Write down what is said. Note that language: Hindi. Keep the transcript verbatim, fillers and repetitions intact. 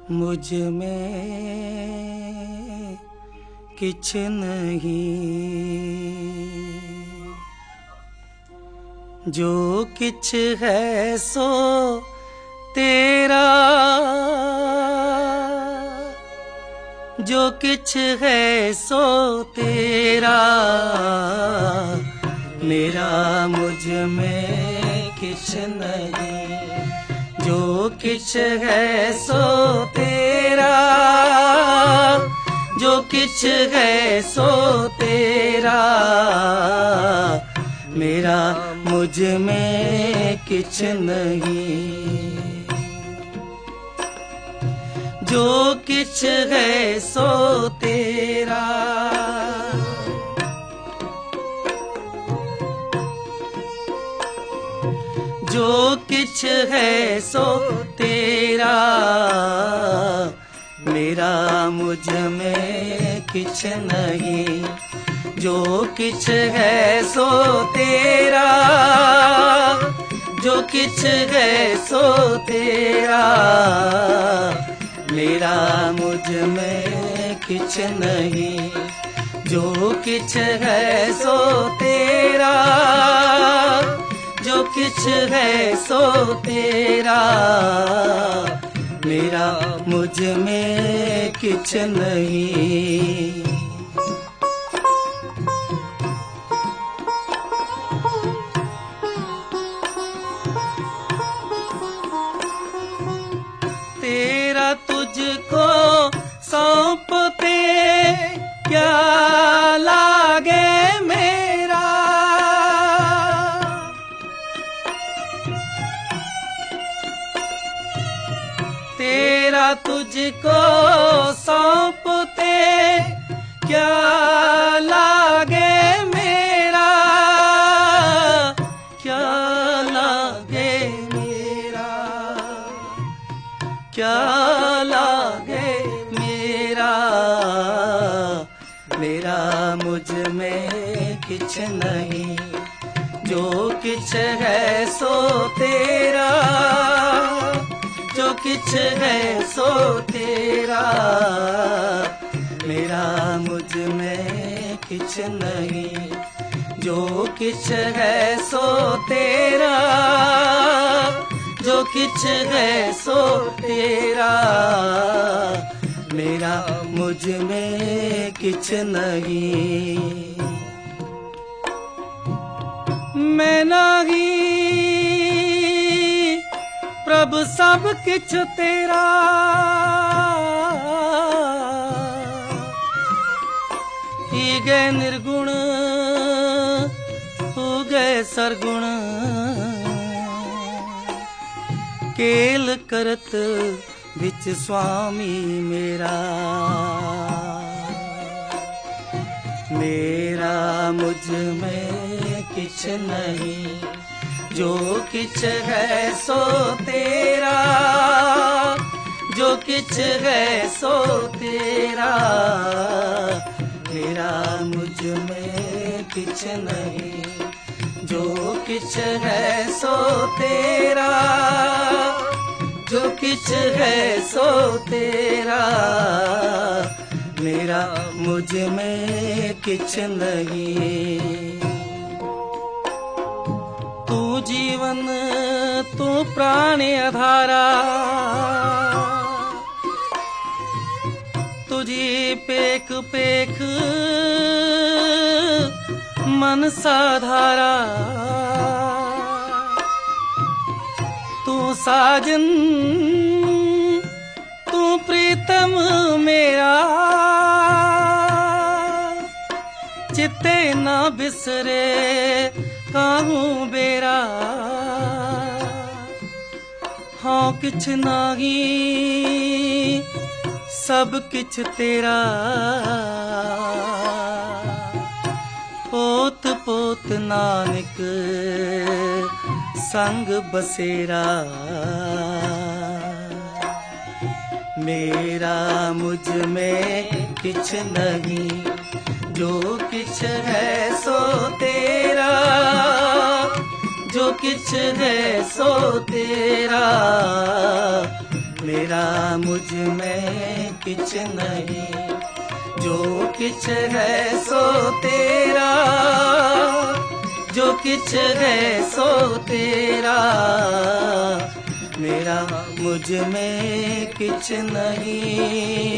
मुझ में किछ नहीं, जो किछ है सो तेरा, जो किछ है सो तेरा, मेरा मुझ में किछ नहीं, जो किछ है सो तेरा, जो किछ है सो तेरा, मेरा मुझ में किछ नहीं, जो किछ है सो तेरा, जो किछ है सो तेरा, मेरा मुझ में किछ नहीं, जो किछ है सो तेरा, जो किछ है सो तेरा, मेरा मुझ में किछ नहीं, जो किछ है सो तेरा, जो किछ है सो तेरा, मेरा मुझ में किछ नहीं। तेरा तुझको सौंपते क्या लागे मेरा, तेरा तुझको सौंपते क्या लागे मेरा, क्या लागे मेरा, क्या लागे मेरा, मेरा मुझ में किछ नहीं, जो किछ है सो तेरा, जो किछ है सो तेरा, मेरा मुझ में किछ नहीं, जो किछ है सो तेरा, जो किछ है सो तेरा, मेरा मुझ में किछ नहीं। मैं नाही प्रभु सब किछ तेरा, ही गए निर्गुण हो गए सरगुण, केल करत विच स्वामी मेरा, मेरा मुझ में किछ नहीं, जो किछ है सो तेरा, जो किछ है सो तेरा, मेरा मुझ में किछ नहीं, जो किछ है सो तेरा, जो किछ है सो तेरा, मेरा मुझ में किछ नहीं। तू जीवन तू प्राण आधारा, तुझी पेख पेख मन साधारा, तू साजन तू प्रीतम मेरा, चित्ते ना बिसरे काहूं बेरा, हाँ किछ नाही सब किछ तेरा, पोत पोत नानक संग बसेरा, मेरा मुझ में किछ नहीं, जो किछ है सो तेरा, जो किछ है सो तेरा, मेरा मुझ में किछ नहीं, जो किछ है सो तेरा, जो किछ है सो तेरा, मेरा मुझ में किछ नहीं।